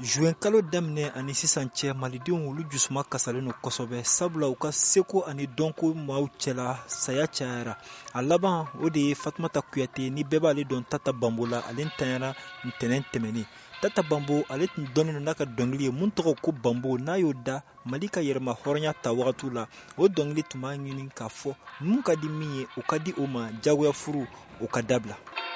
Juin kalo daminɛ ani sisan cɛ malidenw olu jusuma kasalen no kosɛbɛ sabula u ka seko ani dɔnko maaw cɛla saya cayara a laban o de ye Fatumata Kuyate ni bɛɛ b'ale dɔn Tata Bambo la ale ntanyana ntɛnɛn tɛmɛnen Tata Bambo ale tun dɔnnen don n'a ka dɔnkili ye mun tɔgɔ ko Bambo n'a y'o da Mali ka yɛrɛma hɔrɔnya ta wagatiw la o dɔnkili tun b'a ɲini k'a fɔ mun ka di min ye o ka di o ma jagoya furu o ka dabila.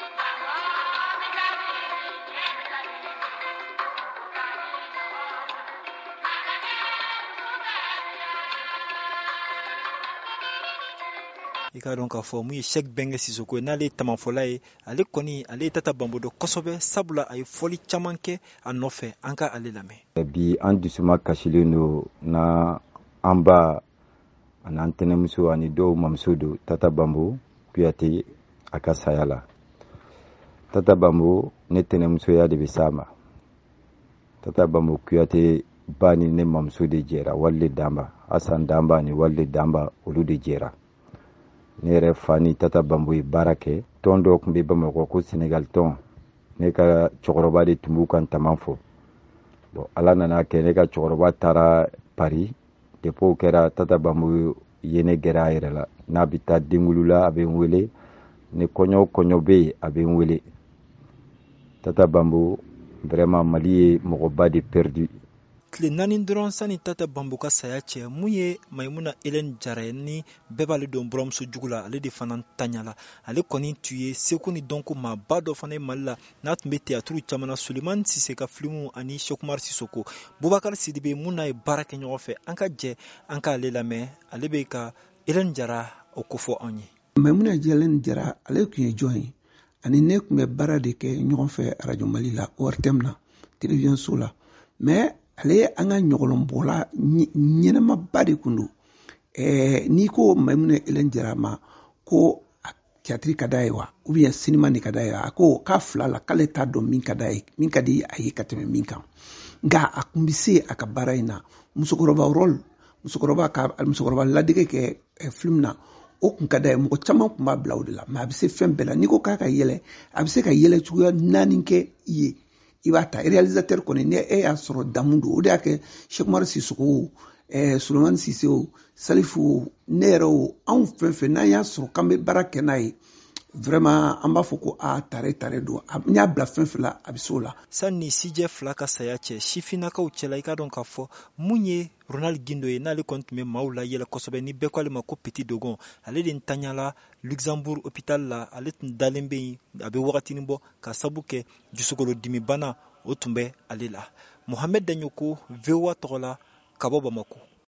I ka dɔn k'a fɔ mun ye Cheikh Benge Sisoko n'ale ye tamafɔla ye ale kɔni ale ye Tata Bambo dɔn kosɛbɛ sabula a ye fɔli caman kɛ a nɔfɛ an ka ale lamɛn. Bi an dusuma kasilen don na an ba ani an tɛnɛmuso ani dɔw mamuso don Tata Bambo Kuyate a ka saya la. Tata Bambo ne tɛnɛmusoya de bɛ s'a ma. Tata Bambo Kuyate ba ni ne mamuso de jɛra Walide Danba Asan Danba ni Walide Danba olu de jɛra. Ne yɛrɛ fa ni Tata Bambo ye baara kɛ tɔn dɔ tun bɛ Bamakɔ ko Sénégal tɔn ne ka cɛkɔrɔba de tun b'u kan taman fɔ. Bon ala nana kɛ ne ka cɛkɔrɔba taara Paris depuis kɛra Tata Bambo ye ne gɛrɛ a yɛrɛ la n'a bɛ taa dengulu la a bɛ n wele ni kɔɲɔ kɔɲɔ bɛ yen a bɛ n wele. Tata Bambo vraiment Mali ye mɔgɔba de perdu. Tile 4 dɔrɔn sani Tata Bambo ka saya cɛ mun ye Mayimuna Hélène Jara ni bɛɛ b'ale dɔn buramuso jugu la ale de fana tanyala ale kɔni tun ye seko ni dɔnko maaba dɔ fana ye Mali la n'a tun bɛ théâtre caman na Sulemani Sise ka filimu ani Cheikh Umar Sisoko Bubakari Sidibe mun n'a ye baara kɛ ɲɔgɔn fɛ an ka jɛ an ka ale lamɛn ale bɛ ka Hélène Jara o kofɔ an ye. Mayimuna Hélène Jara ale tun ye jɔn ye ani ne tun bɛ baara de kɛ ɲɔgɔn fɛ Radio Mali la ORTM na télévision so la mais ale an ka ɲɔgɔlɔnbɔla ɲɛnɛmaba de kun don. N'i ko Mayimuna Hélène Jara ma ko théâtre ka d'a ye wa ou bien cinéma de ka d'a ye a ko k'a fila la k'ale t'a dɔn min ka d'a ye min ka di a ye ka tɛmɛ min kan nka a kun bɛ se a ka baara in na musokɔrɔba rôle musokɔrɔba ladege kɛ film na o kun ka d'a ye mɔgɔ caman kun b'a bila o de la mais a bɛ se fɛn bɛɛ la n'i ko k'a ka yɛlɛ a bɛ se ka yɛlɛ cogoya 4 kɛ i ye i b'a ta réalisateur kɔni ni e y'a sɔrɔ damu don o de y'a kɛ Cheikh Umar Sisoko Sulemani Sise o Salifu ne yɛrɛ o anw fɛn fɛn n'an y'a sɔrɔ k'an bɛ baara kɛ n'a ye vraiment an b'a fɔ ko tare don n y'a bila fɛn fɛn la a bɛ se o la. Sani sijɛ fila ka saya cɛ sifinnakaw cɛla i ka dɔn k'a fɔ mun ye Ronald Guindo ye n'ale kɔni tun bɛ maaw la yɛlɛ kosɛbɛ ni bɛɛ ko ale ma ko Petit Dogon ale de ntanyala Luxembourg hôpital la ale tun dalen bɛ yen a bɛ wagatinin bɔ ka sabu kɛ dusukolo bana o tun bɛ ale la. Mohamed Danyoko VOA tɔgɔ la ka bɔ Bamako.